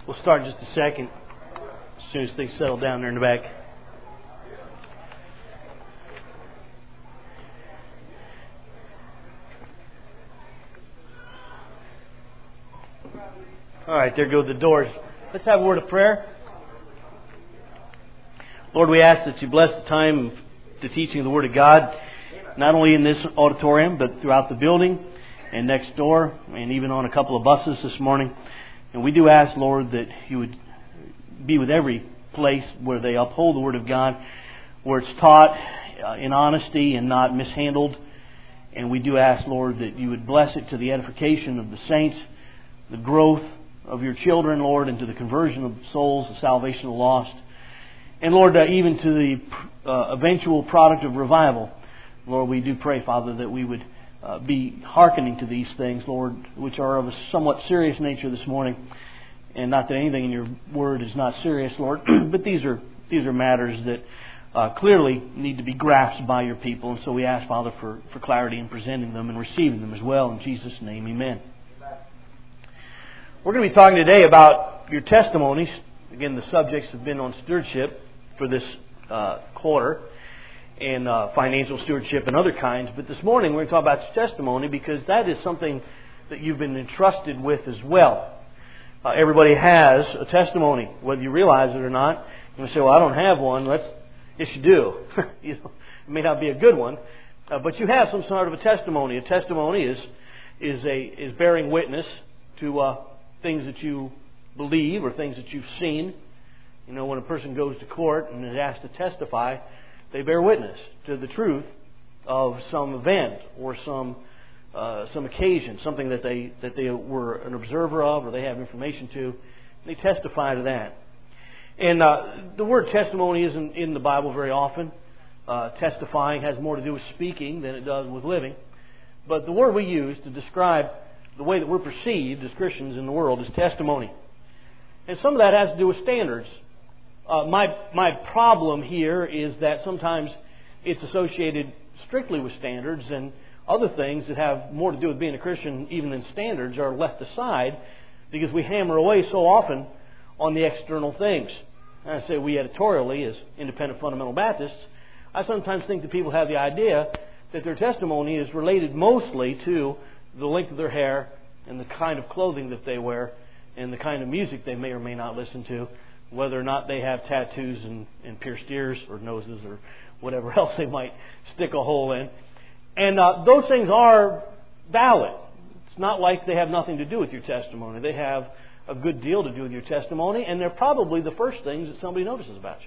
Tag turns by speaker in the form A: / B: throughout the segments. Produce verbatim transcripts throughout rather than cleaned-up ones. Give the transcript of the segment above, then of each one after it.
A: We'll start in just a second, as soon as things settle down there in the back. All right, there go the doors. Let's have a word of prayer. Lord, we ask that you bless the time of the teaching of the Word of God, not only in this auditorium, but throughout the building and next door, and even on a couple of buses this morning. And we do ask, Lord, that you would be with every place where they uphold the Word of God, where it's taught uh, in honesty and not mishandled. And we do ask, Lord, that you would bless it to the edification of the saints, the growth of your children, Lord, and to the conversion of souls, the salvation of the lost. And Lord, uh, even to the uh, eventual product of revival. Lord, we do pray, Father, that we would uh, be hearkening to these things, Lord, which are of a somewhat serious nature this morning. And not that anything in your word is not serious, Lord, but these are these are matters that uh, clearly need to be grasped by your people. And so we ask, Father, for, for clarity in presenting them and receiving them as well. In Jesus' name, amen. We're going to be talking today about your testimonies. Again, the subjects have been on stewardship for this uh, quarter, and uh, financial stewardship and other kinds. But this morning we're going to talk about your testimony, because that is something that you've been entrusted with as well. Uh, everybody has a testimony, whether you realize it or not. You say, well, I don't have one. Let's, yes, you do. You know, it may not be a good one, uh, but you have some sort of a testimony. A testimony is is a is bearing witness to uh, things that you believe or things that you've seen. You know, when a person goes to court and is asked to testify, they bear witness to the truth of some event or some uh, some occasion, something that they that they were an observer of or they have information to. They testify to that. And uh, the word testimony isn't in the Bible very often. Uh, testifying has more to do with speaking than it does with living. But the word we use to describe the way that we're perceived as Christians in the world is testimony. And some of that has to do with standards. Uh, my my problem here is that sometimes it's associated strictly with standards, and other things that have more to do with being a Christian even than standards are left aside because we hammer away so often on the external things. And I say we editorially as independent fundamental Baptists, I sometimes think that people have the idea that their testimony is related mostly to the length of their hair and the kind of clothing that they wear and the kind of music they may or may not listen to, whether or not they have tattoos and, and pierced ears or noses or whatever else they might stick a hole in. And uh, those things are valid. It's not like they have nothing to do with your testimony. They have a good deal to do with your testimony, and they're probably the first things that somebody notices about you.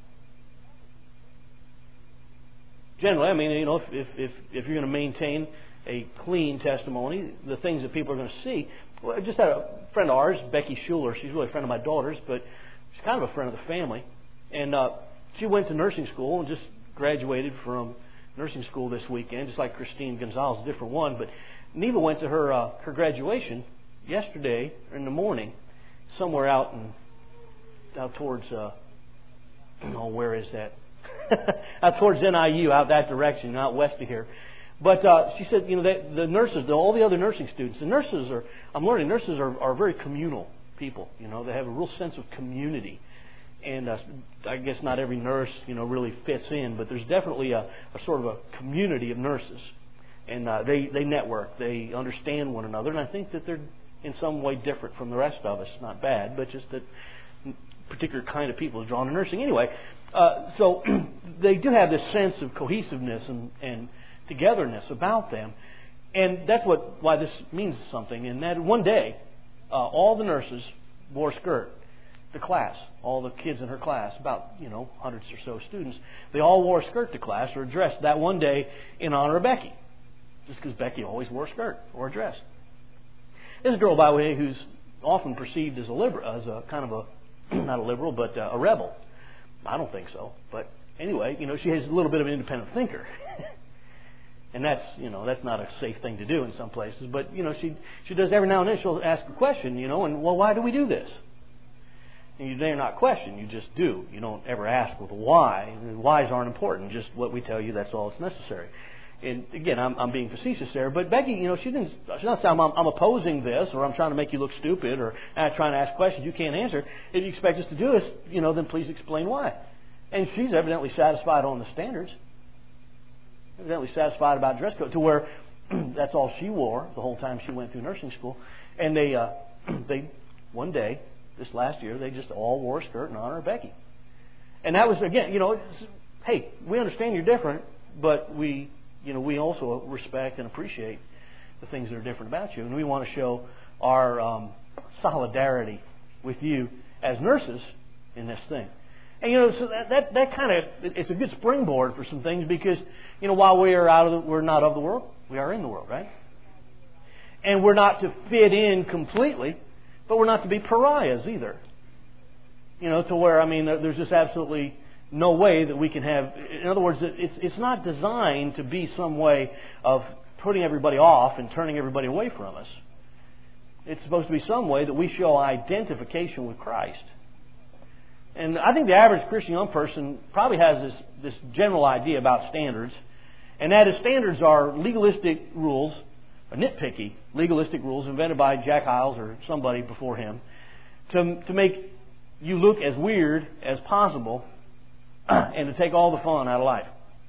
A: Generally, I mean, you know, if if if, if you're going to maintain a clean testimony, the things that people are going to see. Well, I just had a friend of ours, Becky Schuler. She's really a friend of my daughter's, but she's kind of a friend of the family. And uh, she went to nursing school and just graduated from nursing school this weekend, just like Christine Gonzalez, a different one. But Neva went to her uh, her graduation yesterday in the morning, somewhere out in out towards uh, oh, where is that? out towards N I U, out that direction, out west of here. But uh, she said, you know, that the nurses, all the other nursing students, the nurses are, I'm learning, nurses are, are very communal people. You know, they have a real sense of community. And uh, I guess not every nurse, you know, really fits in, but there's definitely a, a sort of a community of nurses. And uh, they, they network, they understand one another, and I think that they're in some way different from the rest of us. Not bad, but just that particular kind of people is drawn to nursing. Anyway, uh, so they do have this sense of cohesiveness and, and togetherness about them. And that's what why this means something. And that one day, uh, all the nurses wore a skirt. The class, all the kids in her class, about, you know, hundreds or so students, they all wore a skirt to class or a dress that one day in honor of Becky. Just because Becky always wore a skirt or a dress. There's a girl, by the way, who's often perceived as a liberal, as a kind of a, not a liberal, but a rebel. I don't think so. But anyway, you know, she has a little bit of an independent thinker. And that's, you know, that's not a safe thing to do in some places. But, you know, she she does every now and then, she'll ask a question, you know, and, well, why do we do this? And you dare not question, you just do. You don't ever ask with a why. Whys aren't important, just what we tell you, that's all that's necessary. And again, I'm, I'm being facetious there, but Becky, you know, she didn't. She's not saying I'm, I'm opposing this, or I'm trying to make you look stupid, or I'm trying to ask questions you can't answer. If you expect us to do this, you know, then please explain why. And she's evidently satisfied on the standards. Evidently satisfied about dress code, to where that's all she wore the whole time she went through nursing school. And they, uh, they, one day, this last year, they just all wore a skirt in honor of Becky. And that was, again, you know, it's, hey, we understand you're different, but we. You know, we also respect and appreciate the things that are different about you. And we want to show our um, solidarity with you as nurses in this thing. And, you know, so that, that, that kind of, it's a good springboard for some things because, you know, while we are out of the, we're not of the world, we are in the world, right? And we're not to fit in completely, but we're not to be pariahs either. You know, to where, I mean, there's just absolutely no way that we can have, in other words, it's it's not designed to be some way of putting everybody off and turning everybody away from us. It's supposed to be some way that we show identification with Christ. And I think the average Christian young person probably has this, this general idea about standards, and that is standards are legalistic rules, or nitpicky legalistic rules invented by Jack Hyles or somebody before him to, to make you look as weird as possible and to take all the fun out of life.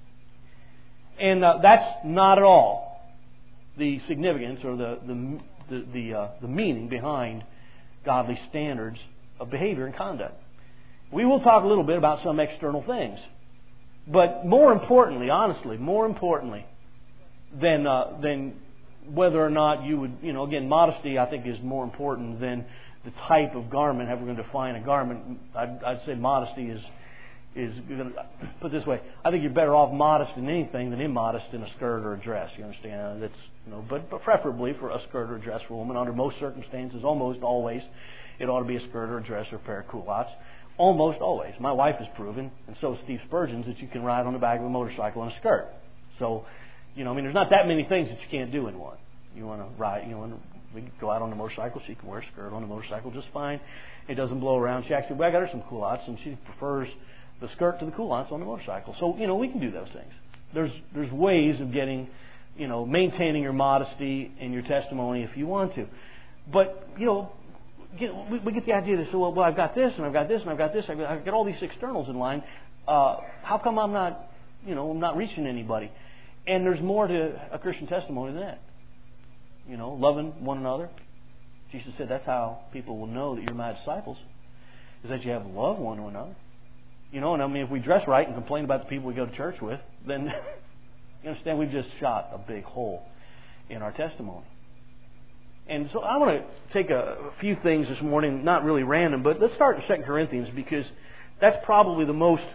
A: And uh, that's not at all the significance or the the the the, uh, the meaning behind godly standards of behavior and conduct. We will talk a little bit about some external things, but more importantly, honestly, more importantly than uh, than whether or not you would, you know, again, modesty I think is more important than the type of garment. How we're going to define a garment, I'd, I'd say modesty is. is going to put it this way. I think you're better off modest in anything than immodest in a skirt or a dress. You understand? That's you know, but but preferably for a skirt or a dress for a woman. Under most circumstances, almost always, it ought to be a skirt or a dress or a pair of culottes. Almost always. My wife has proven, and so is Steve Spurgeon's, that you can ride on the back of a motorcycle in a skirt. So, you know, I mean, there's not that many things that you can't do in one. You want to ride, you know, we can go out on the motorcycle. She can wear a skirt on the motorcycle just fine. It doesn't blow around. She actually, well, I got her some culottes, and she prefers the skirt to the culottes on the motorcycle. So, you know, we can do those things. There's there's ways of getting, you know, maintaining your modesty and your testimony if you want to. But, you know, get, we, we get the idea that, so, well, well, I've got this, and I've got this, and I've got this, I've got, I've got all these externals in line. Uh, how come I'm not, you know, I'm not reaching anybody? And there's more to a Christian testimony than that. You know, loving one another. Jesus said that's how people will know that you're my disciples, is that you have love one to another. You know, and I mean, if we dress right and complain about the people we go to church with, then you understand we've just shot a big hole in our testimony. And so I want to take a, a few things this morning, not really random, but let's start in Second Corinthians, because that's probably the most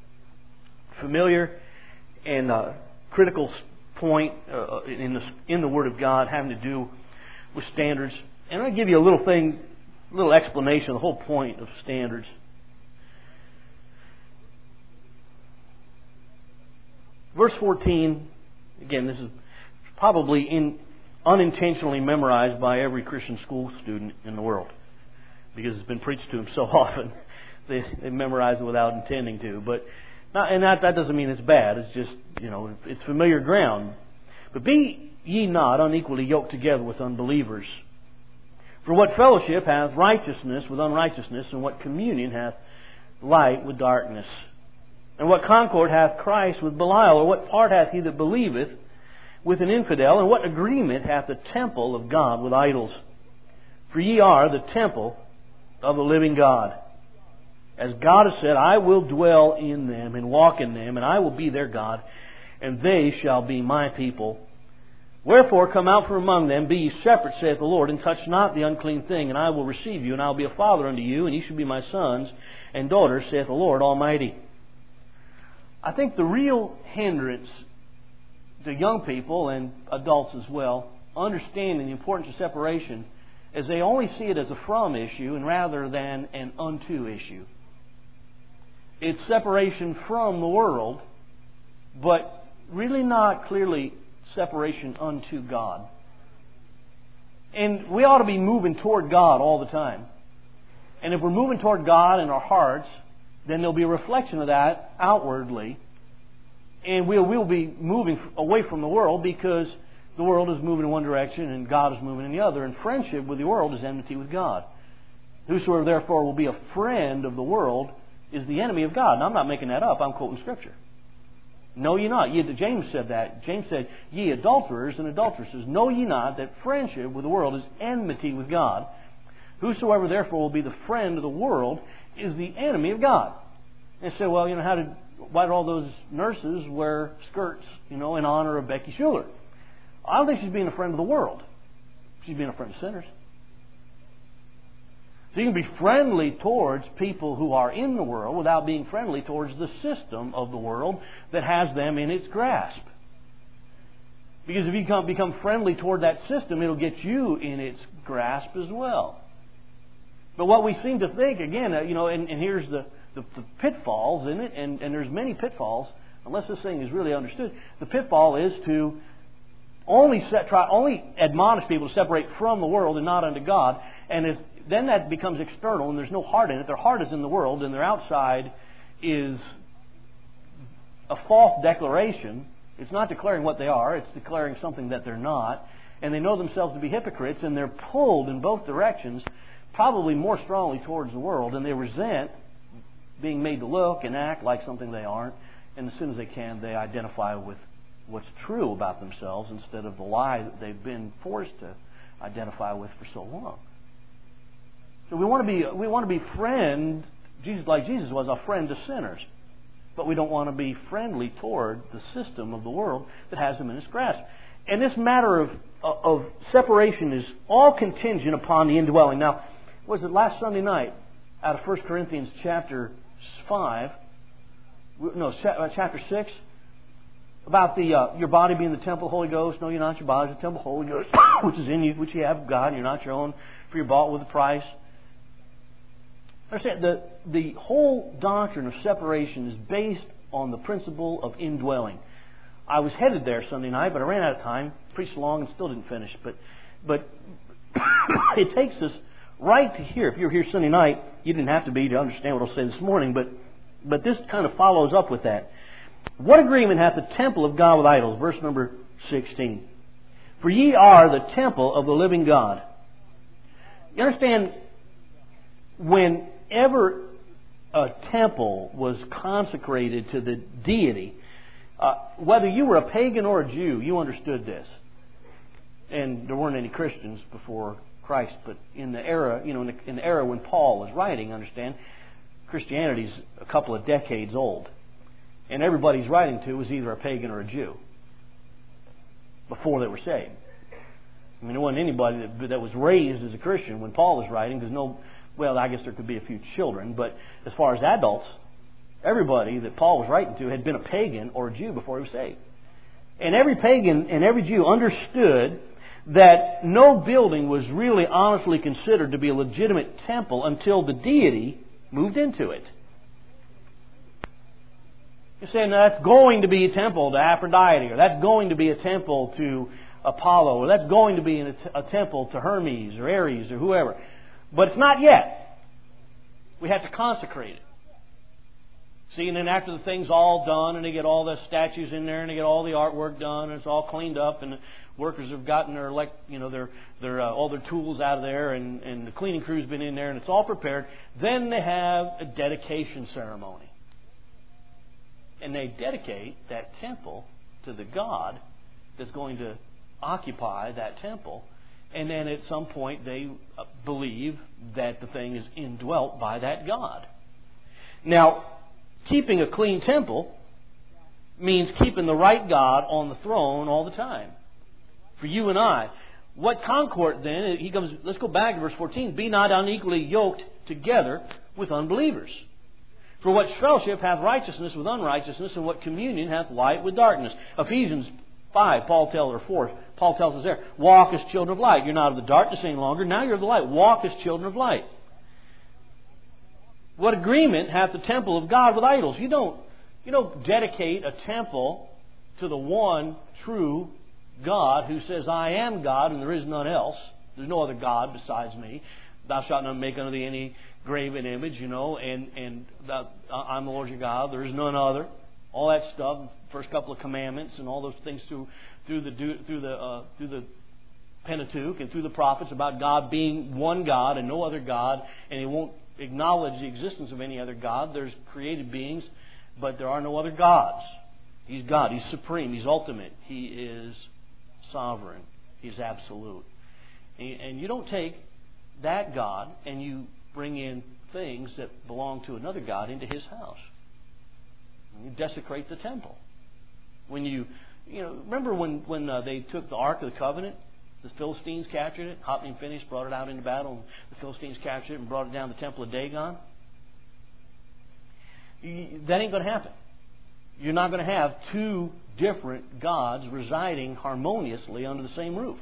A: familiar and uh, critical point uh, in the in the Word of God having to do with standards. And I'll give you a little thing, a little explanation of the whole point of standards. Verse fourteen, again, this is probably in, unintentionally memorized by every Christian school student in the world, because it's been preached to them so often they, they memorize it without intending to. But not, and that, that doesn't mean it's bad. It's just, you know, it's familiar ground. But be ye not unequally yoked together with unbelievers. For what fellowship hath righteousness with unrighteousness, and what communion hath light with darkness? And what concord hath Christ with Belial? Or what part hath he that believeth with an infidel? And what agreement hath the temple of God with idols? For ye are the temple of the living God. As God has said, I will dwell in them and walk in them, and I will be their God, and they shall be my people. Wherefore come out from among them, be ye separate, saith the Lord, and touch not the unclean thing, and I will receive you, and I will be a father unto you, and ye shall be my sons and daughters, saith the Lord Almighty. I think the real hindrance to young people and adults as well, understanding the importance of separation, is they only see it as a from issue and rather than an unto issue. It's separation from the world, but really not clearly separation unto God. And we ought to be moving toward God all the time. And if we're moving toward God in our hearts, then there'll be a reflection of that outwardly. And we'll, we'll be moving away from the world because the world is moving in one direction and God is moving in the other. And friendship with the world is enmity with God. Whosoever therefore will be a friend of the world is the enemy of God. And I'm not making that up. I'm quoting Scripture. Know ye not. Ye, James said that. James said, ye adulterers and adulteresses, know ye not that friendship with the world is enmity with God. Whosoever therefore will be the friend of the world is the enemy of God. And say, well, you know, how did, why did all those nurses wear skirts, you know, in honor of Becky Schuller? I don't think she's being a friend of the world. She's being a friend of sinners. So you can be friendly towards people who are in the world without being friendly towards the system of the world that has them in its grasp. Because if you become, become friendly toward that system, it'll get you in its grasp as well. But what we seem to think, again, uh, you know, and, and here's the, the, the pitfalls in it, and, and there's many pitfalls, unless this thing is really understood. The pitfall is to only set, try, only admonish people to separate from the world and not unto God, and if, then that becomes external, and there's no heart in it. Their heart is in the world, and their outside is a false declaration. It's not declaring what they are, it's declaring something that they're not. And they know themselves to be hypocrites, and they're pulled in both directions, probably more strongly towards the world, and they resent being made to look and act like something they aren't. And as soon as they can, they identify with what's true about themselves instead of the lie that they've been forced to identify with for so long. So we want to be we want to be friend, Jesus like Jesus was a friend to sinners, but we don't want to be friendly toward the system of the world that has them in its grasp. And this matter of of separation is all contingent upon the indwelling. Now, was it last Sunday night out of First Corinthians chapter five? No, chapter six. About the uh, your body being the temple of the Holy Ghost. No, you're not. Your body is the temple of the Holy Ghost, which is in you, which you have of God. You're not your own, for you're bought with a price. Understand, the, the whole doctrine of separation is based on the principle of indwelling. I was headed there Sunday night, but I ran out of time. Preached long and still didn't finish. But but it takes us right to here. If you were here Sunday night, you didn't have to be to understand what I'll say this morning. But but this kind of follows up with that. What agreement hath the temple of God with idols? Verse number sixteen. For ye are the temple of the living God. You understand, whenever a temple was consecrated to the deity, uh, whether you were a pagan or a Jew, you understood this. And there weren't any Christians before Christ, but in the era, you know, in the, in the era when Paul was writing, understand, Christianity's a couple of decades old. And everybody he's writing to was either a pagan or a Jew before they were saved. I mean, there wasn't anybody that, that was raised as a Christian when Paul was writing, because no, well, I guess there could be a few children, but as far as adults, everybody that Paul was writing to had been a pagan or a Jew before he was saved. And every pagan and every Jew understood that no building was really honestly considered to be a legitimate temple until the deity moved into it. You're saying that's going to be a temple to Aphrodite, or that's going to be a temple to Apollo, or that's going to be a, a temple to Hermes or Ares or whoever. But it's not yet. We have to consecrate it. See, and then after the thing's all done, and they get all the statues in there, and they get all the artwork done, and it's all cleaned up, and the workers have gotten their, like, you know, their, their uh, all their tools out of there, and, and the cleaning crew's been in there, and it's all prepared. Then they have a dedication ceremony. And they dedicate that temple to the God that's going to occupy that temple. And then at some point they believe that the thing is indwelt by that God. Now, keeping a clean temple means keeping the right God on the throne all the time. For you and I. What concord then? He comes. Let's go back to verse fourteen. Be not unequally yoked together with unbelievers. For what fellowship hath righteousness with unrighteousness, and what communion hath light with darkness? Ephesians five, Paul tells, or four, Paul tells us there, walk as children of light. You're not of the darkness any longer. Now you're of the light. Walk as children of light. What agreement hath the temple of God with idols? You don't, you don't dedicate a temple to the one true God who says, I am God and there is none else. There's no other God besides me. Thou shalt not make unto thee any graven image, you know, and, and thou, I'm the Lord your God, there is none other. All that stuff, first couple of commandments and all those things through through the through the uh, through the Pentateuch and through the prophets about God being one God and no other God, and He won't acknowledge the existence of any other God. There's created beings, but there are no other gods. He's God. He's supreme. He's ultimate. He is sovereign. He's absolute. And you don't take that God and you bring in things that belong to another God into His house. You desecrate the temple. When you, you know, remember when when uh, they took the Ark of the Covenant? The Philistines captured it. Hophni and Phinehas brought it out into battle. And the Philistines captured it and brought it down to the temple of Dagon. You, that ain't going to happen. You're not going to have two different gods residing harmoniously under the same roof.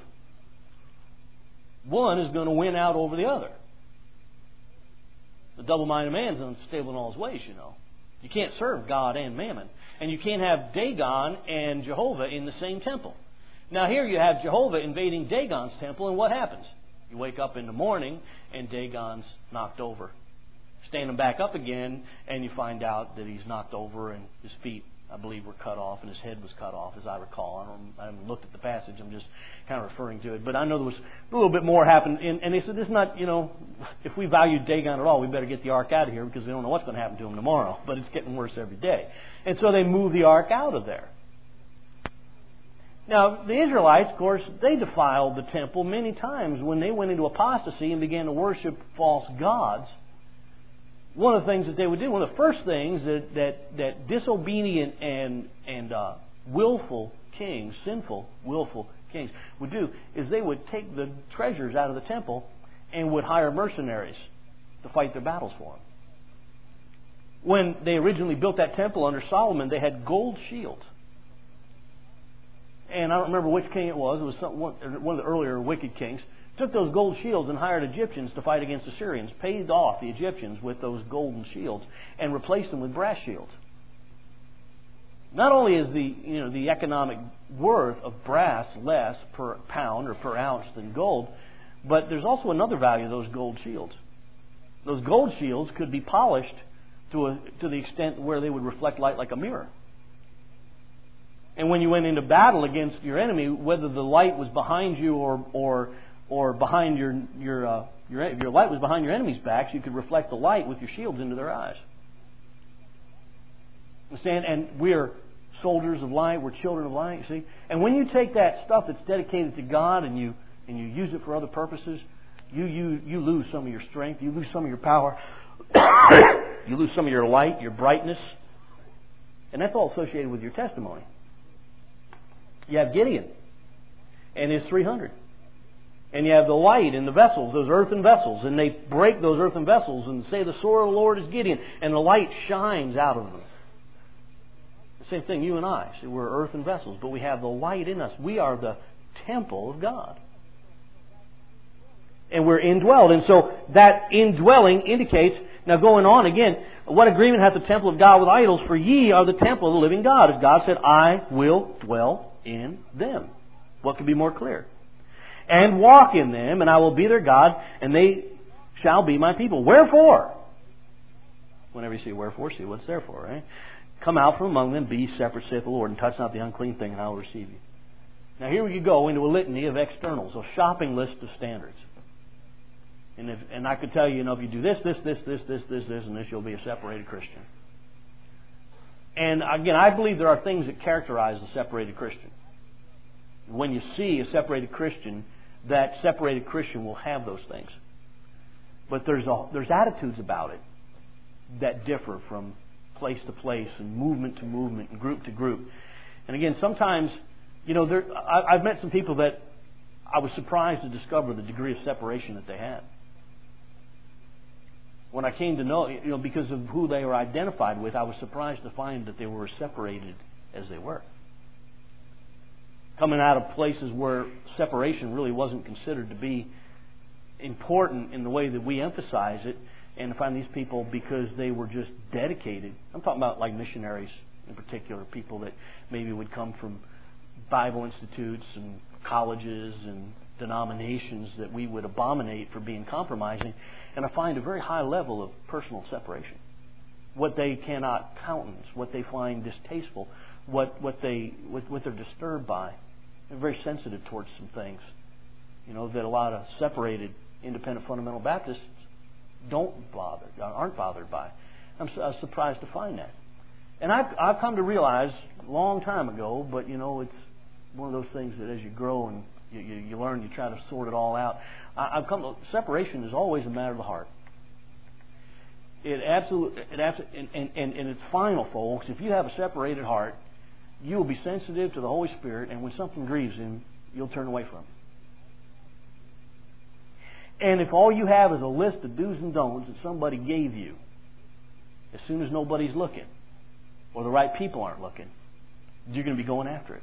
A: One is going to win out over the other. The double-minded man's unstable in all his ways, you know. You can't serve God and Mammon. And you can't have Dagon and Jehovah in the same temple. Now here you have Jehovah invading Dagon's temple, and what happens? You wake up in the morning, and Dagon's knocked over. Stand him back up again, and you find out that he's knocked over, and his feet, I believe, were cut off, and his head was cut off, as I recall. I, don't, I haven't looked at the passage. I'm just kind of referring to it. But I know there was a little bit more happened. And, and they said, this is not, you know, if we value Dagon at all, we better get the ark out of here because we don't know what's going to happen to him tomorrow. But it's getting worse every day. And so they moved the ark out of there. Now, the Israelites, of course, they defiled the temple many times when they went into apostasy and began to worship false gods. One of the things that they would do, one of the first things that that, that disobedient and and uh, willful kings, sinful, willful kings would do, is they would take the treasures out of the temple and would hire mercenaries to fight their battles for them. When they originally built that temple under Solomon, they had gold shields. And I don't remember which king it was. It was some, one, one of the earlier wicked kings. Took those gold shields and hired Egyptians to fight against the Syrians. Paid off the Egyptians with those golden shields and replaced them with brass shields. Not only is the you know the economic worth of brass less per pound or per ounce than gold, but there's also another value of those gold shields. Those gold shields could be polished to a, to the extent where they would reflect light like a mirror. And when you went into battle against your enemy, whether the light was behind you or or or behind your your uh, your if your light was behind your enemy's backs, you could reflect the light with your shields into their eyes. Understand? And we're soldiers of light. We're children of light. You see? And when you take that stuff that's dedicated to God and you and you use it for other purposes, you you you lose some of your strength. You lose some of your power. You lose some of your light, your brightness, and that's all associated with your testimony. You have Gideon and his three hundred. And you have the light in the vessels, those earthen vessels. And they break those earthen vessels and say, the sword of the Lord is Gideon. And the light shines out of them. The same thing, you and I. See, we're earthen vessels, but we have the light in us. We are the temple of God. And we're indwelled. And so that indwelling indicates, now going on again, what agreement hath the temple of God with idols? For ye are the temple of the living God. As God said, I will dwell in them. What could be more clear? And walk in them, and I will be their God, and they shall be my people. Wherefore? Whenever you see wherefore, see what's there for, right? Come out from among them, be separate, saith the Lord, and touch not the unclean thing, and I will receive you. Now here we go into a litany of externals, a shopping list of standards. And if, and I could tell you, you know, if you do this, this, this, this, this, this, this, and this, you'll be a separated Christian. And again, I believe there are things that characterize a separated Christian. When you see a separated Christian, that separated Christian will have those things. But there's a, there's attitudes about it that differ from place to place and movement to movement and group to group. And again, sometimes, you know, there, I, I've met some people that I was surprised to discover the degree of separation that they had. When I came to know, you know, because of who they were identified with, I was surprised to find that they were as separated as they were. Coming out of places where separation really wasn't considered to be important in the way that we emphasize it, and to find these people because they were just dedicated. I'm talking about like missionaries in particular, people that maybe would come from Bible institutes and colleges and denominations that we would abominate for being compromising, and I find a very high level of personal separation. What they cannot countenance, what they find distasteful, what what they what, what they're disturbed by. They're very sensitive towards some things, you know, that a lot of separated independent fundamental Baptists don't bother, aren't bothered by. I'm, I was surprised to find that. And I've, I've come to realize a long time ago, but you know, it's one of those things that as you grow and you, you, you learn, you try to sort it all out. I, I've come to, separation is always a matter of the heart. It absolutely, it absolutely, and, and, and, and it's final, folks. If you have a separated heart, you will be sensitive to the Holy Spirit, and when something grieves Him, you'll turn away from it. And if all you have is a list of do's and don'ts that somebody gave you, as soon as nobody's looking, or the right people aren't looking, you're going to be going after it.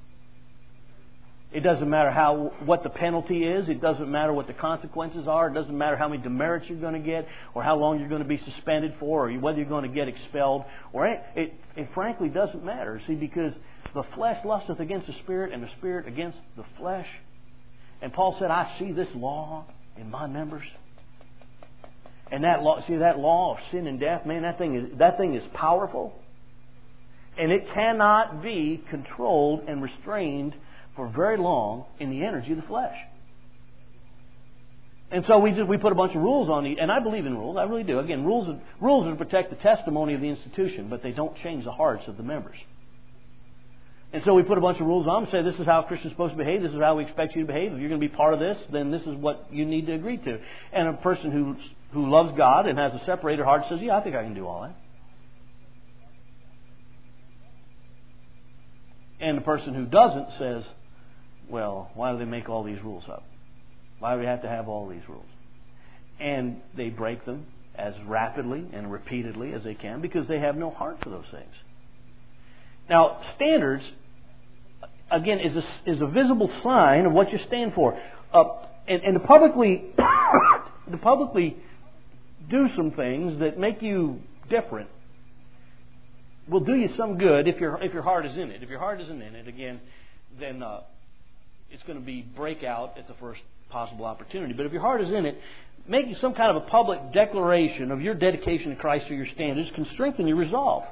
A: It doesn't matter how what the penalty is. It doesn't matter what the consequences are. It doesn't matter how many demerits you're going to get, or how long you're going to be suspended for, or whether you're going to get expelled. Or it, it, it frankly doesn't matter. See, because the flesh lusteth against the Spirit, and the Spirit against the flesh. And Paul said, "I see this law in my members." And that law, see that law of sin and death, man, that thing is that thing is powerful, and it cannot be controlled and restrained for very long in the energy of the flesh. And so we just, we put a bunch of rules on the, and I believe in rules, I really do. Again, rules are, rules are to protect the testimony of the institution, but they don't change the hearts of the members. And so we put a bunch of rules on them and say, this is how a Christian's supposed to behave, this is how we expect you to behave. If you're going to be part of this, then this is what you need to agree to. And a person who who loves God and has a separated heart says, yeah, I think I can do all that. And the person who doesn't says, well, why do they make all these rules up? Why do we have to have all these rules? And they break them as rapidly and repeatedly as they can because they have no heart for those things. Now, standards, again, is a, is a visible sign of what you stand for. Uh, and, and to publicly, to publicly do some things that make you different will do you some good if your if your heart is in it. If your heart isn't in it, again, then uh, it's going to be breakout at the first possible opportunity. But if your heart is in it, making some kind of a public declaration of your dedication to Christ or your standards can strengthen your resolve.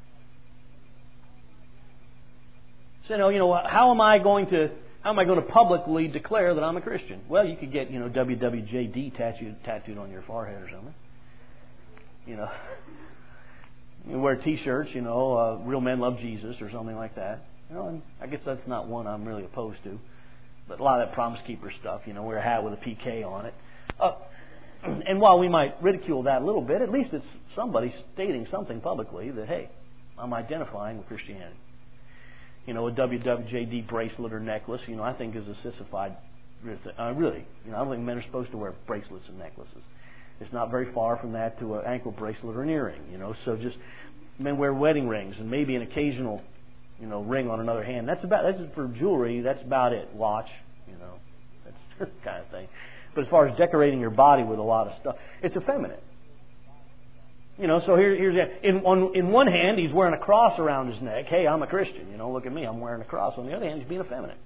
A: So, you know, how am I going to how am I going to publicly declare that I'm a Christian? Well, you could get, you know, W W J D tattooed tattooed on your forehead or something. You know, you wear T-shirts, you know, uh, "Real Men Love Jesus" or something like that. You know, and I guess that's not one I'm really opposed to. But a lot of that Promise Keeper stuff, you know, wear a hat with a P K on it. Uh, and while we might ridicule that a little bit, at least it's somebody stating something publicly that, hey, I'm identifying with Christianity. You know, a W W J D bracelet or necklace, you know, I think is a sissified, uh, really, you know, I don't think men are supposed to wear bracelets and necklaces. It's not very far from that to an ankle bracelet or an earring, you know. So just men wear wedding rings and maybe an occasional, you know, ring on another hand. That's about that's for jewelry. That's about it. Watch, you know, that's that kind of thing. But as far as decorating your body with a lot of stuff, it's effeminate. You know, so here, here's in on in one hand he's wearing a cross around his neck. Hey, I'm a Christian. You know, look at me, I'm wearing a cross. On the other hand, he's being effeminate.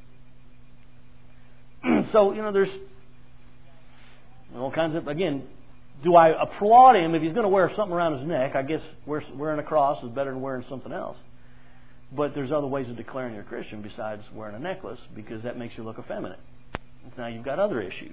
A: So you know, there's all kinds of again. Do I applaud him if he's going to wear something around his neck? I guess wearing a cross is better than wearing something else. But there's other ways of declaring you're a Christian besides wearing a necklace, because that makes you look effeminate. Now you've got other issues.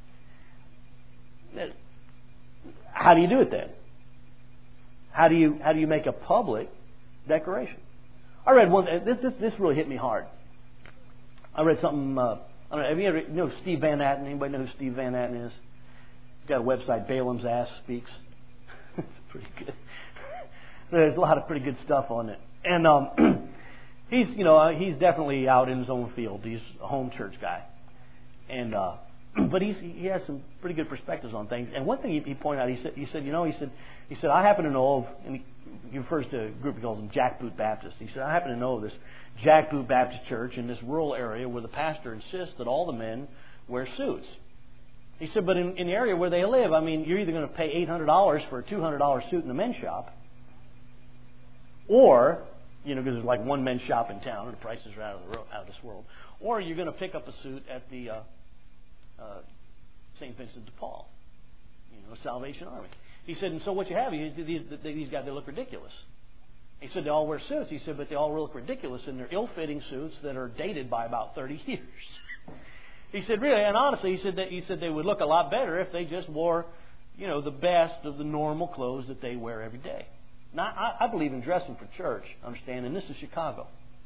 A: How do you do it then? How do you how do you make a public declaration? I read one. This this, this really hit me hard. I read something. Uh, I don't know. Have you ever you know Steve Van Atten? Anybody know who Steve Van Atten is? He's got a website, Balaam's Ass Speaks. It's pretty good. There's a lot of pretty good stuff on it. And um, he's you know he's definitely out in his own field. He's a home church guy, and uh, but he's he has some pretty good perspectives on things. And one thing he, he pointed out, he said he said you know he said he said I happen to know of, and he, he refers to a group he calls them Jackboot Baptists. He said I happen to know of this Jackboot Baptist church in this rural area where the pastor insists that all the men wear suits. He said, but in, in the area where they live, I mean, you're either going to pay eight hundred dollars for a two hundred dollars suit in the men's shop, or, you know, because there's like one men's shop in town and the prices are out of, the, out of this world, or you're going to pick up a suit at the uh, uh, Saint Vincent de Paul, you know, Salvation Army. He said, and so what you have is these, these guys, they look ridiculous. He said they all wear suits. He said, but they all look ridiculous in their ill-fitting suits that are dated by about thirty years. He said, really, and honestly, he said that he said they would look a lot better if they just wore, you know, the best of the normal clothes that they wear every day. Now, I, I believe in dressing for church, understand, and this is Chicago.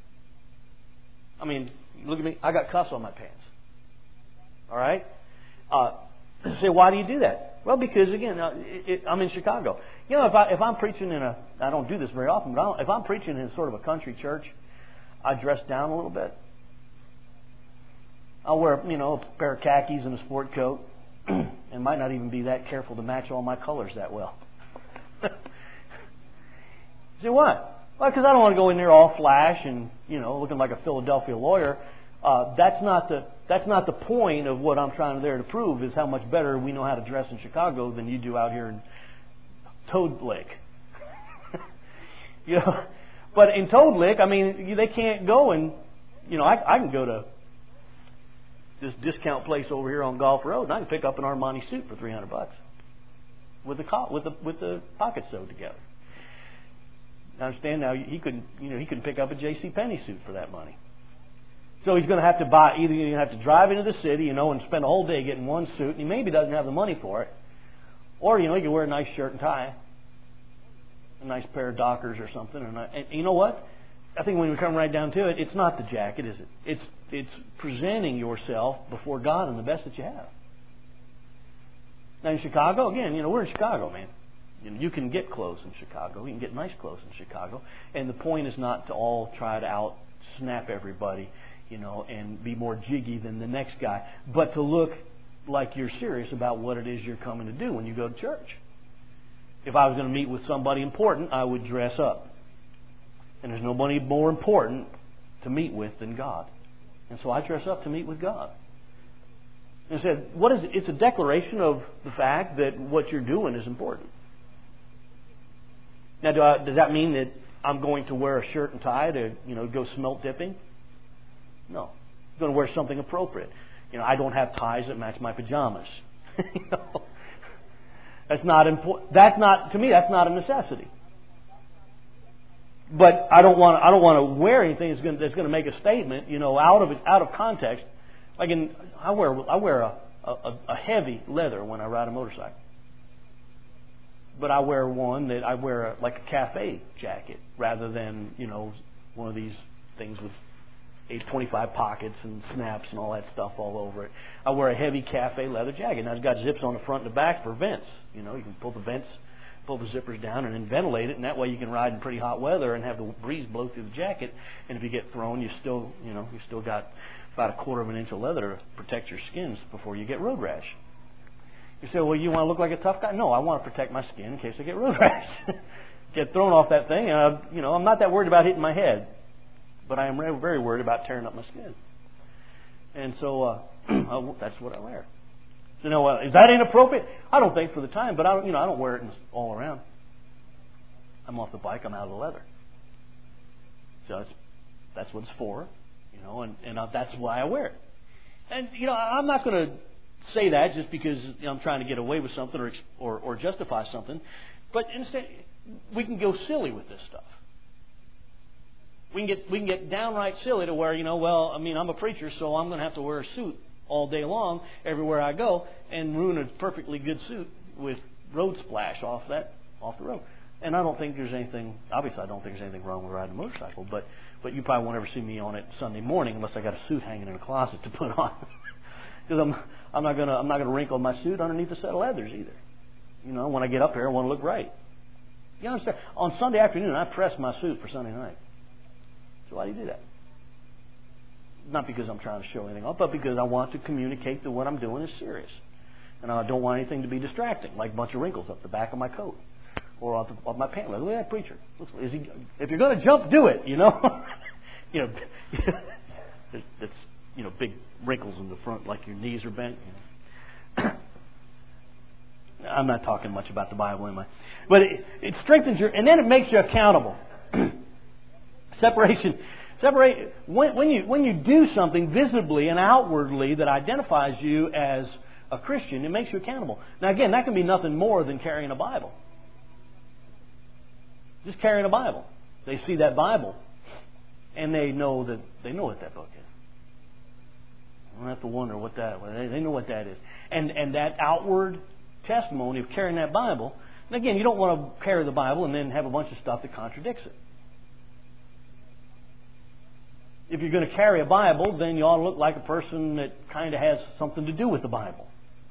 A: I mean, look at me. I got cuffs on my pants. All right? Uh, say, why do you do that? Well, because, again, uh, it, it, I'm in Chicago. You know, if, I, if I'm preaching in a, I don't do this very often, but I don't, if I'm preaching in sort of a country church, I dress down a little bit. I'll wear, you know, a pair of khakis and a sport coat, and might not even be that careful to match all my colors that well. Say, what? Well, because I don't want to go in there all flash and, you know, looking like a Philadelphia lawyer. Uh, that's not the that's not the point of what I'm trying there to prove, is how much better we know how to dress in Chicago than you do out here in Toad Lick. You know, but in Toad Lick, I mean, they can't go and, you know, I, I can go to this discount place over here on Golf Road, and I can pick up an Armani suit for three hundred bucks with the co- with the with the pockets sewed together. I understand now he couldn't, you know, he couldn't pick up a J C Penney suit for that money. So he's going to have to buy, either you're going to have to drive into the city, you know, and spend a whole day getting one suit, and he maybe doesn't have the money for it. Or, you know, he can wear a nice shirt and tie, a nice pair of Dockers or something. And, I, and you know what? I think when we come right down to it, it's not the jacket, is it? It's it's presenting yourself before God in the best that you have. Now in Chicago, again, you know, we're in Chicago, man. You know, you can get clothes in Chicago. You can get nice clothes in Chicago. And the point is not to all try to out snap everybody, you know, and be more jiggy than the next guy, but to look like you're serious about what it is you're coming to do when you go to church. If I was going to meet with somebody important, I would dress up. And there's nobody more important to meet with than God. And so I dress up to meet with God. And I said, what is it? It's a declaration of the fact that what you're doing is important. Now, do I, does that mean that I'm going to wear a shirt and tie to, you know, go smelt dipping? No. I'm going to wear something appropriate. You know, I don't have ties that match my pajamas. You know? That's not important. That's not, to me, that's not a necessity. But I don't want to, I don't want to wear anything that's going to, that's going to make a statement, you know, out of it, out of context. Like in, I wear I wear a, a, a heavy leather when I ride a motorcycle. But I wear one that I wear a, like a cafe jacket rather than, you know, one of these things with eight twenty-five pockets and snaps and all that stuff all over it. I wear a heavy cafe leather jacket. Now it's got zips on the front and the back for vents. You know, you can pull the vents, pull the zippers down and then ventilate it, and that way you can ride in pretty hot weather and have the breeze blow through the jacket. And if you get thrown, you still, you know, you still got about a quarter of an inch of leather to protect your skins before you get road rash. You say, well, you want to look like a tough guy? No, I want to protect my skin in case I get road rash. Get thrown off that thing, and I, you know, I'm not that worried about hitting my head, but I am very worried about tearing up my skin. And so uh, that's what I wear. So, you know, uh, is that inappropriate? I don't think for the time, but I don't, you know, I don't wear it all around. I'm off the bike. I'm out of the leather. So that's that's what it's for, you know, and and that's why I wear it. And you know, I'm not going to say that just because, you know, I'm trying to get away with something or, or or justify something, but instead we can go silly with this stuff. We can get we can get downright silly to where, you know, well, I mean, I'm a preacher, so I'm going to have to wear a suit all day long everywhere I go and ruin a perfectly good suit with road splash off that off the road. And I don't think there's anything. Obviously, I don't think there's anything wrong with riding a motorcycle, but but you probably won't ever see me on it Sunday morning unless I got a suit hanging in a closet to put on. Because I'm I'm not gonna I'm not gonna wrinkle my suit underneath a set of leathers either. You know, when I get up here, I want to look right. You understand? On Sunday afternoon, I press my suit for Sunday night. So why do you do that? Not because I'm trying to show anything off, but because I want to communicate that what I'm doing is serious, and I don't want anything to be distracting, like a bunch of wrinkles up the back of my coat or off, the, off my pant leg. Look at that preacher. Looks, is he? If you're going to jump, do it. You know, you know, it's you know big wrinkles in the front, like your knees are bent. You know. I'm not talking much about the Bible, am I? But it, it strengthens your, and then it makes you accountable. Separation, separate. When, when you when you do something visibly and outwardly that identifies you as a Christian, it makes you accountable. Now, again, that can be nothing more than carrying a Bible. Just carrying a Bible. They see that Bible, and they know that they know what that book is. I don't have to wonder what that is. They know what that is. And and that outward testimony of carrying that Bible, and again, you don't want to carry the Bible and then have a bunch of stuff that contradicts it. If you're going to carry a Bible, then you ought to look like a person that kind of has something to do with the Bible.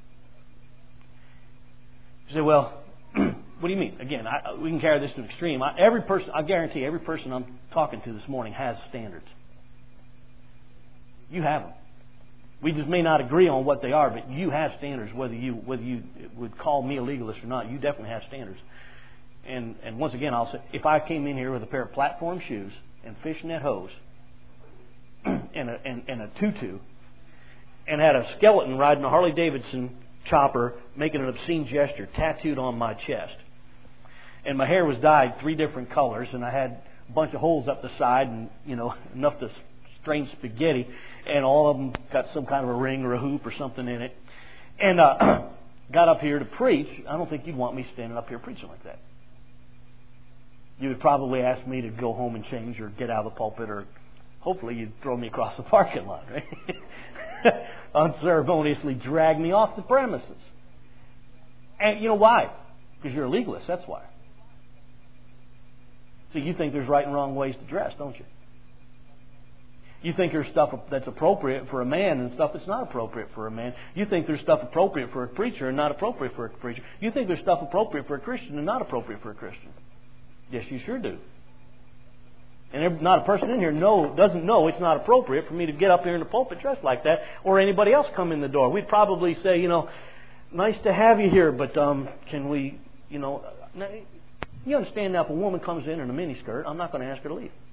A: You say, well, what do you mean? Again, I, we can carry this to an extreme. I, every person, I guarantee, every person I'm talking to this morning has standards. You have them. We just may not agree on what they are, but you have standards. Whether you whether you would call me a legalist or not, you definitely have standards. And and once again, I'll say, if I came in here with a pair of platform shoes and fishnet hose and a and, and a tutu and had a skeleton riding a Harley Davidson chopper making an obscene gesture tattooed on my chest, and my hair was dyed three different colors, and I had a bunch of holes up the side, and you know enough to strain spaghetti, and all of them got some kind of a ring or a hoop or something in it, and uh, got up here to preach, I don't think you'd want me standing up here preaching like that. You would probably ask me to go home and change or get out of the pulpit, or hopefully you'd throw me across the parking lot, right? Unceremoniously drag me off the premises. And you know why? Because you're a legalist, that's why. So you think there's right and wrong ways to dress, don't you? You think there's stuff that's appropriate for a man and stuff that's not appropriate for a man. You think there's stuff appropriate for a preacher and not appropriate for a preacher. You think there's stuff appropriate for a Christian and not appropriate for a Christian. Yes, you sure do. And not a person in here know, doesn't know it's not appropriate for me to get up here in the pulpit dressed like that, or anybody else come in the door. We'd probably say, you know, nice to have you here, but um, can we, you know, you understand now if a woman comes in in a miniskirt, I'm not going to ask her to leave.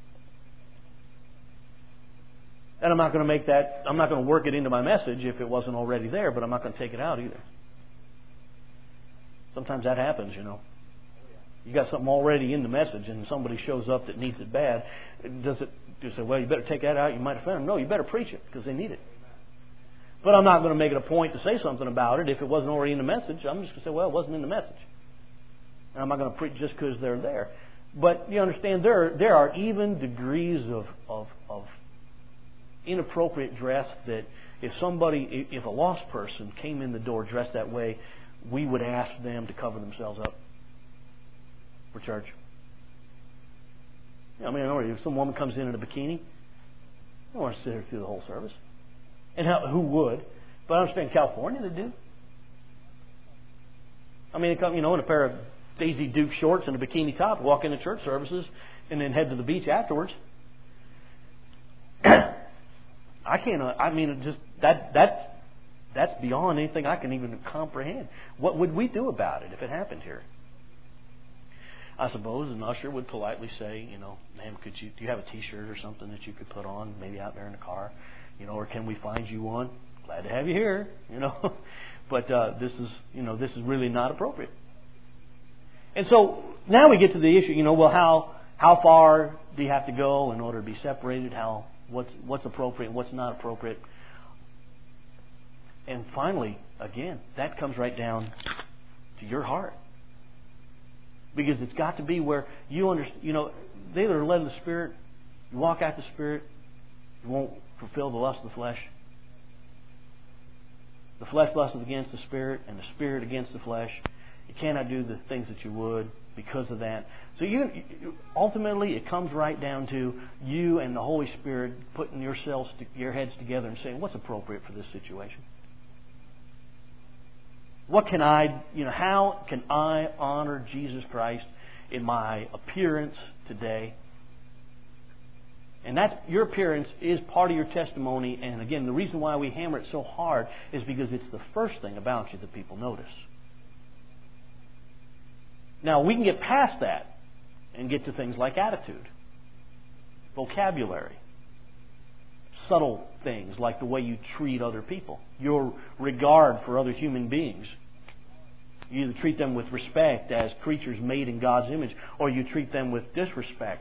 A: And I'm not going to make that, I'm not going to work it into my message if it wasn't already there, but I'm not going to take it out either. Sometimes that happens, you know. You got something already in the message and somebody shows up that needs it bad. Does it, do you say, well, you better take that out, you might offend them? No, you better preach it because they need it. But I'm not going to make it a point to say something about it if it wasn't already in the message. I'm just going to say, well, it wasn't in the message. And I'm not going to preach just because they're there. But you understand, there, there are even degrees of, of, of inappropriate dress that if somebody, if a lost person came in the door dressed that way, we would ask them to cover themselves up for church. You know, I mean, I know if some woman comes in in a bikini, I don't want to sit here through the whole service. And how, who would? But I understand in California they do. I mean, they come, you know, in a pair of Daisy Duke shorts and a bikini top, walk into church services, and then head to the beach afterwards. I can't. I mean, it just that that that's beyond anything I can even comprehend. What would we do about it if it happened here? I suppose an usher would politely say, you know, ma'am, could you do you have a T-shirt or something that you could put on, maybe out there in the car, you know, or can we find you one? Glad to have you here, you know. But uh, this is, you know, this is really not appropriate. And so now we get to the issue, you know, well, how how far do you have to go in order to be separated? How what's what's appropriate, what's not appropriate? And finally, again, that comes right down to your heart. Because it's got to be where you understand, you know, they that are led of the Spirit, you walk out the Spirit, you won't fulfill the lust of the flesh. The flesh lusteth against the Spirit, and the Spirit against the flesh. You cannot do the things that you would because of that. So you, ultimately, it comes right down to you and the Holy Spirit putting yourselves, your heads together and saying, what's appropriate for this situation? What can I, you know, how can I honor Jesus Christ in my appearance today? And that your appearance is part of your testimony. And again, the reason why we hammer it so hard is because it's the first thing about you that people notice. Now, we can get past that and get to things like attitude, vocabulary, subtle things like the way you treat other people, your regard for other human beings. You either treat them with respect as creatures made in God's image, or you treat them with disrespect.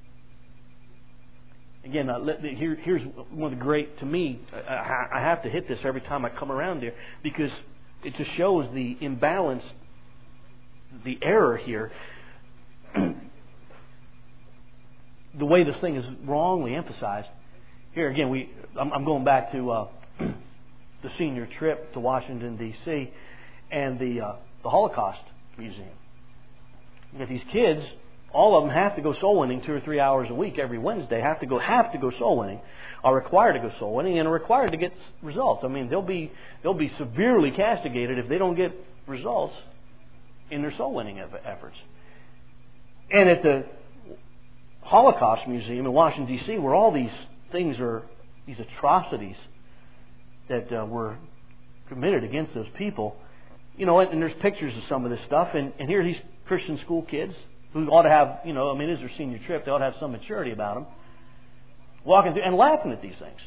A: Again, uh, let, here, here's one of the great, to me, I, I have to hit this every time I come around there, because it just shows the imbalance, the error here. the way this thing is wrongly emphasized. Here again, we I'm, I'm going back to uh, the senior trip to Washington D C and the uh, the Holocaust Museum. You got these kids. All of them have to go soul winning two or three hours a week every Wednesday. Have to go have to go soul winning, are required to go soul winning, and are required to get results. I mean, they'll be they'll be severely castigated if they don't get results in their soul winning efforts. And at the Holocaust Museum in Washington D C, where all these things are, these atrocities that uh, were committed against those people, you know, and, and there's pictures of some of this stuff, and, and here are these Christian school kids who ought to have, you know, I mean, it is their senior trip. They ought to have some maturity about them. Walking through and laughing at these things.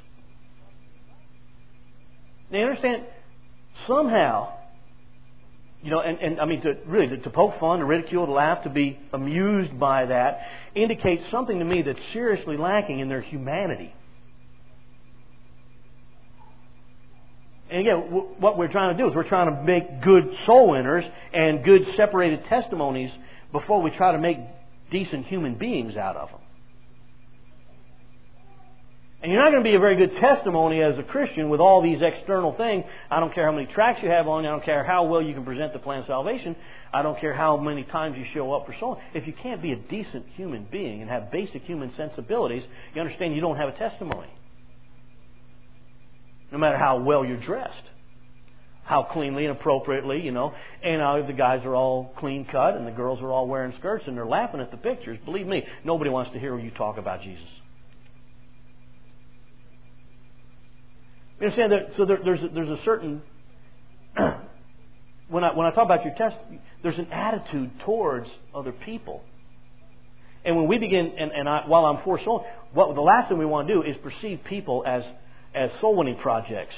A: They understand somehow, you know, and, and I mean, to really to, to poke fun, to ridicule, to laugh, to be amused by that indicates something to me that's seriously lacking in their humanity. And again, w- what we're trying to do is we're trying to make good soul winners and good separated testimonies before we try to make decent human beings out of them. And you're not going to be a very good testimony as a Christian with all these external things. I don't care how many tracts you have on you. I don't care how well you can present the plan of salvation. I don't care how many times you show up for soul. If you can't be a decent human being and have basic human sensibilities, you understand you don't have a testimony. No matter how well you're dressed. How cleanly and appropriately, you know. And uh, the guys are all clean cut and the girls are all wearing skirts and they're laughing at the pictures. Believe me, nobody wants to hear you talk about Jesus. You understand that? So there, there's a, there's a certain when I when I talk about your test, there's an attitude towards other people. And when we begin, and, and I, while I'm for soul, what the last thing we want to do is perceive people as as soul winning projects.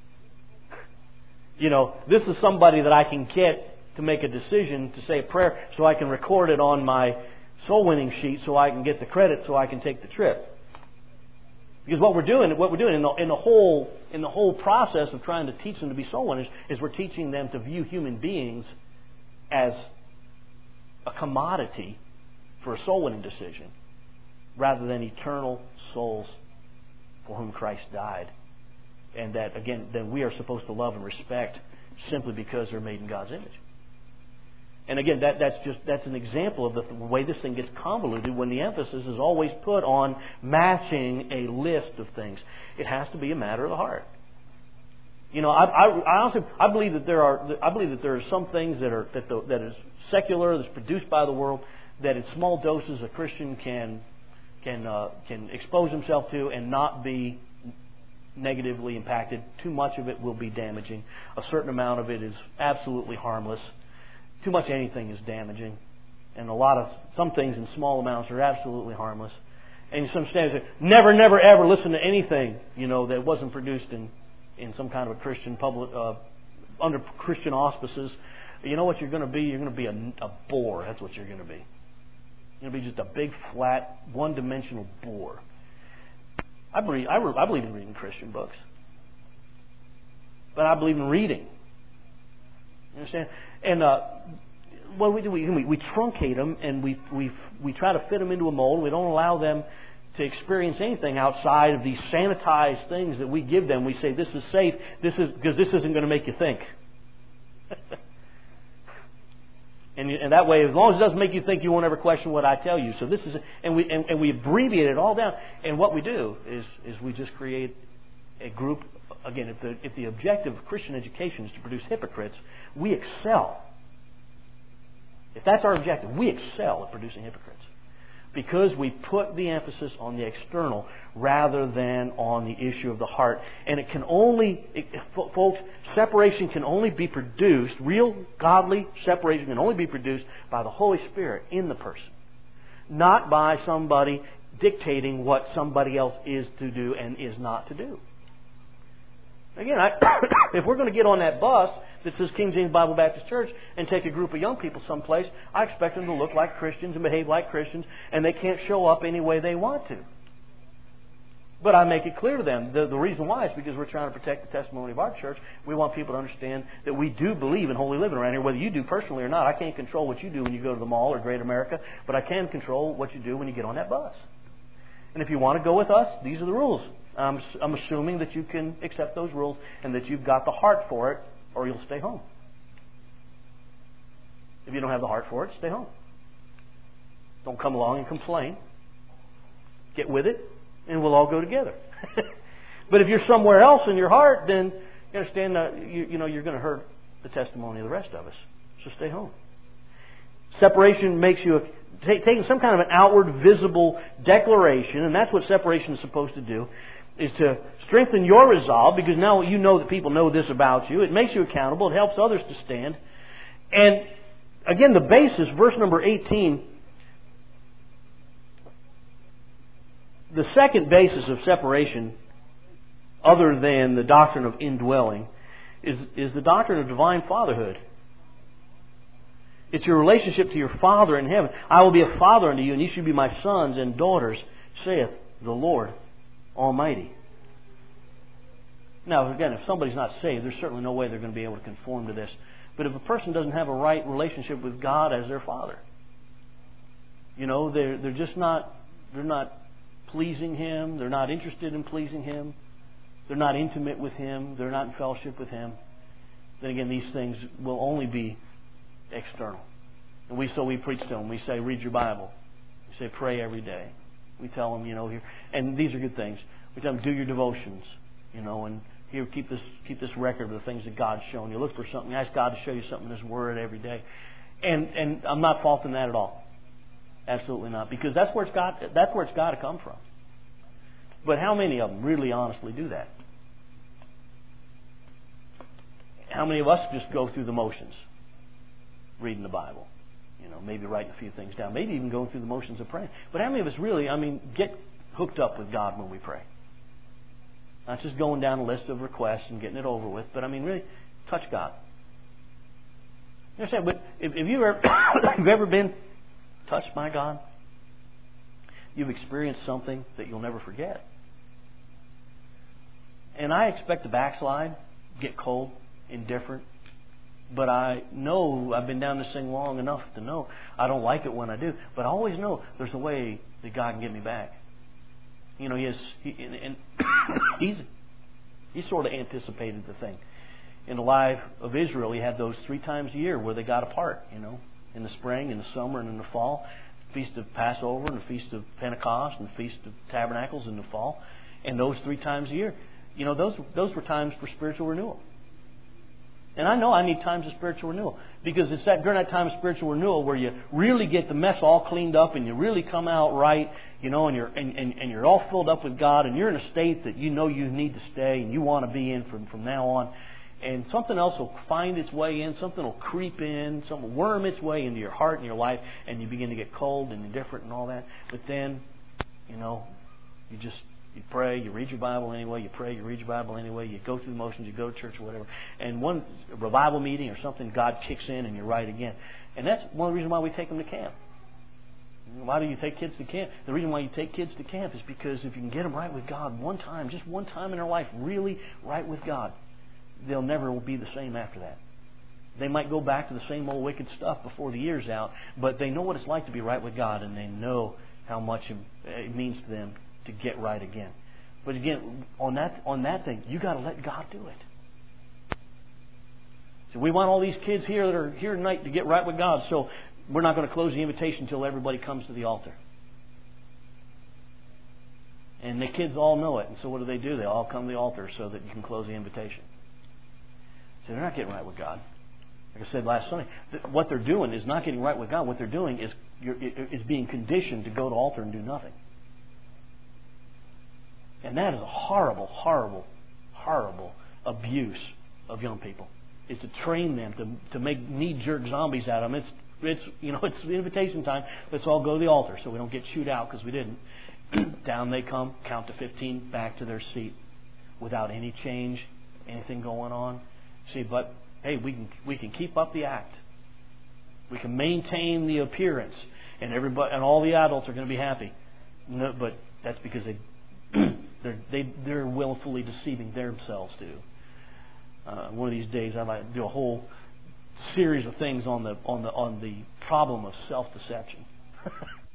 A: You know, this is somebody that I can get to make a decision to say a prayer, so I can record it on my soul winning sheet, so I can get the credit, so I can take the trip. Because what we're doing, what we're doing in the, in the whole in the whole process of trying to teach them to be soul winners is we're teaching them to view human beings as a commodity for a soul winning decision, rather than eternal souls for whom Christ died, and that again, then we are supposed to love and respect simply because they're made in God's image. And again, that, that's just that's an example of the way this thing gets convoluted when the emphasis is always put on matching a list of things. It has to be a matter of the heart. You know, I, I, I honestly I believe that there are I believe that there are some things that are that the, that is secular, that's produced by the world, that in small doses a Christian can can uh, can expose himself to and not be negatively impacted. Too much of it will be damaging. A certain amount of it is absolutely harmless. Too much anything is damaging, and a lot of some things in small amounts are absolutely harmless. And some standards say, never, never, ever listen to anything, you know, that wasn't produced in, in some kind of a Christian public uh, under Christian auspices. You know what you're going to be? You're going to be a, a bore. That's what you're going to be. You're going to be just a big, flat, one-dimensional bore. I believe I, I believe in reading Christian books, but I believe in reading. You understand? And uh, what we do, we, we, we truncate them and we, we, we try to fit them into a mold. We don't allow them to experience anything outside of these sanitized things that we give them. We say, this is safe, this is because this isn't going to make you think. and, and that way, as long as it doesn't make you think, you won't ever question what I tell you. So this is, and we and, and we abbreviate it all down. And what we do is is we just create a group. Again, if the if the objective of Christian education is to produce hypocrites, we excel. If that's our objective, we excel at producing hypocrites. Because we put the emphasis on the external rather than on the issue of the heart. And it can only, it, folks, separation can only be produced, real godly separation can only be produced by the Holy Spirit in the person. Not by somebody dictating what somebody else is to do and is not to do. Again, I, if we're going to get on that bus that says King James Bible Baptist Church and take a group of young people someplace, I expect them to look like Christians and behave like Christians, and they can't show up any way they want to. But I make it clear to them. The, the reason why is because we're trying to protect the testimony of our church. We want people to understand that we do believe in holy living around here, whether you do personally or not. I can't control what you do when you go to the mall or Great America, but I can control what you do when you get on that bus. And if you want to go with us, these are the rules. I'm, I'm assuming that you can accept those rules and that you've got the heart for it, or you'll stay home. If you don't have the heart for it, stay home. Don't come along and complain. Get with it, and we'll all go together. But if you're somewhere else in your heart, then you understand that you, you know you're going to hurt the testimony of the rest of us. So stay home. Separation makes you take, taking some kind of an outward, visible declaration, and that's what separation is supposed to do, is to strengthen your resolve, because now you know that people know this about you. It makes you accountable. It helps others to stand. And again, the basis, verse number eighteen, the second basis of separation, other than the doctrine of indwelling, is, is the doctrine of divine fatherhood. It's your relationship to your Father in heaven. I will be a father unto you, and you shall be my sons and daughters, saith the Lord Almighty. Now, again, if somebody's not saved, there's certainly no way they're going to be able to conform to this. But if a person doesn't have a right relationship with God as their Father, you know, they're they're just not they're not pleasing Him. They're not interested in pleasing Him. They're not intimate with Him. They're not in fellowship with Him. Then again, these things will only be external. And we so we preach to them. We say, read your Bible. We say, pray every day. We tell them, you know, here, and these are good things. We tell them, do your devotions, you know, and here, keep this keep this record of the things that God's shown you. Look for something. Ask God to show you something in His Word every day. And and I'm not faulting that at all. Absolutely not, because that's where it's got that's where it's got to come from. But how many of them really honestly do that? How many of us just go through the motions, reading the Bible, you know, maybe writing a few things down, maybe even going through the motions of praying? But how many of us really, I mean, get hooked up with God when we pray? Not just going down a list of requests and getting it over with, but I mean, really touch God. You understand? But if, if you've ever, if you've ever been touched by God, you've experienced something that you'll never forget. And I expect to backslide, get cold, indifferent. But I know, I've been down this thing long enough to know I don't like it when I do. But I always know there's a way that God can get me back. You know, he has, he, and, and he's he sort of anticipated the thing. In the life of Israel, he had those three times a year where they got apart, you know, in the spring, in the summer, and in the fall. Feast of Passover and the Feast of Pentecost and the Feast of Tabernacles in the fall. And those three times a year, you know, those those were times for spiritual renewal. And I know I need times of spiritual renewal, because it's that during that time of spiritual renewal where you really get the mess all cleaned up and you really come out right, you know, and you're and, and, and you're all filled up with God, and you're in a state that you know you need to stay and you want to be in from, from now on. And something else will find its way in, something will creep in, something will worm its way into your heart and your life, and you begin to get cold and indifferent and all that. But then, you know, you just You pray, you read your Bible anyway, you pray, you read your Bible anyway, you go through the motions, you go to church or whatever. And one revival meeting or something, God kicks in and you're right again. And that's one of the reasons why we take them to camp. Why do you take kids to camp? The reason why you take kids to camp is because if you can get them right with God one time, just one time in their life, really right with God, they'll never be the same after that. They might go back to the same old wicked stuff before the year's out, but they know what it's like to be right with God, and they know how much it means to them to get right again. But again, on that on that thing, you got to let God do it. So we want all these kids here that are here tonight to get right with God, so we're not going to close the invitation until everybody comes to the altar. And the kids all know it, and so what do they do? They all come to the altar so that you can close the invitation. So they're not getting right with God. Like I said last Sunday, what they're doing is not getting right with God. What they're doing is is being conditioned to go to the altar and do nothing. And that is a horrible, horrible, horrible abuse of young people. Is to train them to to make knee-jerk zombies out of them. It's it's you know it's invitation time. Let's all go to the altar so we don't get chewed out because we didn't. Down they come, count to fifteen, back to their seat, without any change, anything going on. See, but hey, we can we can keep up the act. We can maintain the appearance, and everybody and all the adults are going to be happy. No, but that's because they. They're, they, they're willfully deceiving themselves too. Uh, one of these days, I might do a whole series of things on the on the on the problem of self-deception.